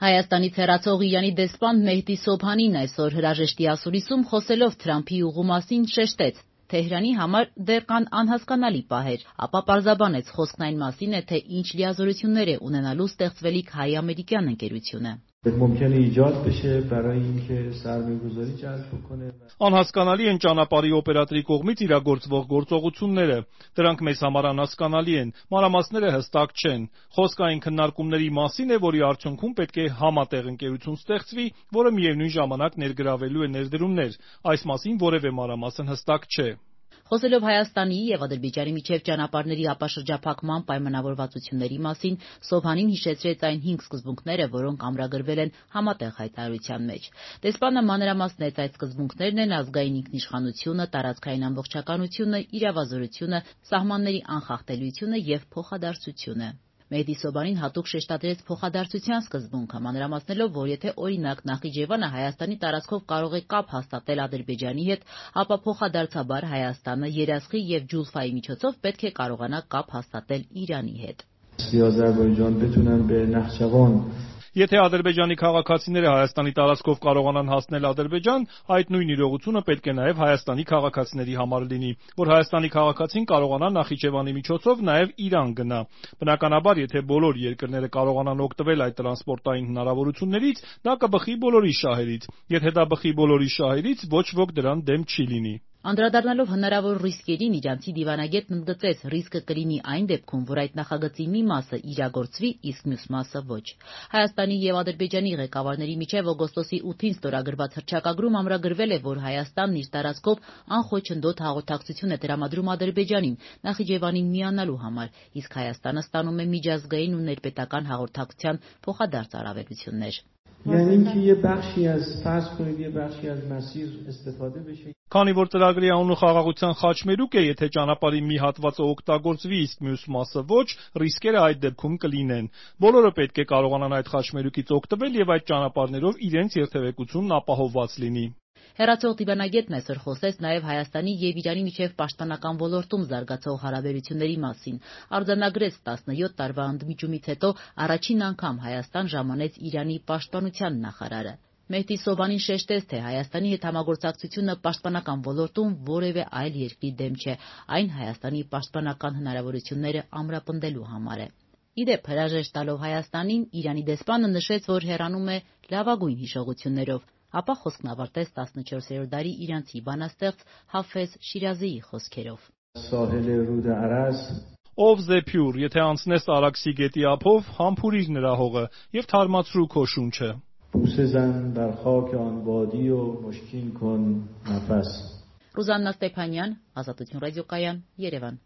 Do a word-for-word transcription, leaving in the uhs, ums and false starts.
Հայաստանից հեռացող Իրանի դեսպան Մեհդի Սոբհանին այսօր հրաժեշտի ասուլիսում խոսելով Թրամփի ուղու մասին շեշտեց. Թեհրանի համար դեռ կան անհասկանալի պահեր, ապա պարզաբանեց խոսքն այն մասին է, թե ինչ լիազորություններ է ունենալու ստեղծվելիք հայ-ամերիկյան ընկերությունը։ Անհասկանալի են ճանապարհի օպերատորի կողմից իրագործվող գործողությունները, դրանք մեզ համար անհասկանալի են, մանրամասները հստակ չեն։ Խոսքը այն քննարկումների մասին է, որի արդյունքում պետք է համատեղ ընկերություն ստեղծվի, որը միևնույն ժամանակ ներգրավելու է ներդրումներ, այս մասին որևէ մանրամասն հստակ չէ։ Խոսելով Հայաստանի և Ադրբեջանի միջև ճանապարհների ապաշրջափակման պայմանավորվածությունների մասին, Սոբհանին հիշեցրեց այն հինգ սկզբունքները, որոնք ամրագրվել են համատեղ հայտարարության մեջ։ Դեսպանը մանրամասնեց այդ սկզբունքներն են ազգային ինքնիշխանությունը, տարածքային ամբողջականությունը, իրավազորությունը, սահմանների անխախտելիությունը և փոխադարձությունը։ Մեհդի Սոբհանին հատուկ շեշտադրեց փոխադարձության սկզբունքը, մանրամասնելով, որ եթե օրինակ Նախիջևանը Հայաստանի տարածքով կարող է կապ հաստատել Ադրբեջանի հետ, ապա փոխադարձաբար Հայաստանը երասխի և ջուլֆայի միջոցով պետք է կարողանա կապ հաստատել Իրանի հետ։ Եթե Ադրբեջանի քաղաքացիները Հայաստանի տարածքով կարողանան հասնել Ադրբեջան, այդ նույն իրողությունը պետք է նաև Հայաստանի քաղաքացիների համար լինի, որ Հայաստանի քաղաքացին կարողանա Նախիջևանի միջոցով նաև Իրան գնա։ Բնականաբար, եթե բոլոր երկրները կարողանան օգտվել այդ տրանսպորտային հնարավորություններից, դա կբխի բոլորի շահերից։ Եթե դա բխի բոլորի շահերից, ոչ ոք դրան դեմ չի լինի։ Անդրադառնալով հնարավոր ռիսկերին, իրանցի դիվանագետն ընդգծեց, ռիսկը կլինի այն դեպքում, որ այդ նախագծի մի մասը իրագործվի, իսկ մյուս մասը ոչ։ Հայաստանի և Ադրբեջանի ղեկավարների միջև օգոստոսի ութին ստորագրված հռչակագրում ամրագրվել է, որ Հայաստանն իր տարածքով անխոչնդոտ հաղորդակցություն է տրամադրում Ադրբեջանին Նախիջևանին միանալու համար, իսկ Հայաստանը ստանում է միջազգային ու ներպետական հաղորդակցության փոխադարձ առավելություններ։ Քանի որ ծրագրի անունը խաղաղության խաչմերուկ է, եթե ճանապարհի մի հատվածը օգտագործվի, իսկ մյուս մասը ոչ, ռիսկերը այդ դեպքում կլինեն։ Բոլորը պետք է կարողանան այդ խաչմերուկից օգտվել և այդ ճանապարհներով իրենց երթևեկությունն ապահովված լինի։ Հեռացող դիվանագետն այսօր խոսեց նաև Հայաստանի և Իրանի միջև պաշտպանական ոլորտում զարգացող հարաբերությունների մասին, արձանագրեց տասնյոթ տարվա ընդմիջումից հետո առաջին անգամ Հայաստան ժամանեց Իրանի պաշտպանության նախարարը։ Մեհդի Սոբհանին շեշտեց, թե Հայաստանի հետ համագործակցությունը պաշտպանական ոլորտում որևէ այլ երկրի դեմ չէ, այն Հայաստանի պաշտպանական հնարավորությունները ամրապնդելու համար է։ Ի դեպ, հրաժեշտ տալով Հայաստանին, Իրանի դեսպանը նշեց, որ հեռանում է լավագույն հիշողություններով, ապա խոսքն ավարտեց տասնչորսերորդ դարի իրանցի բանաստեղծ Հաֆեզ Շիրազիի խոսքերով. Ով զեփյուռ, եթե անցնես Արաքսի գետի ափով, համբուրիր նրա հողը և թարմացրու քո շունչը։ Ռուզաննա Ստեփանյան, Ազատություն ռադիոկայան, Երևան։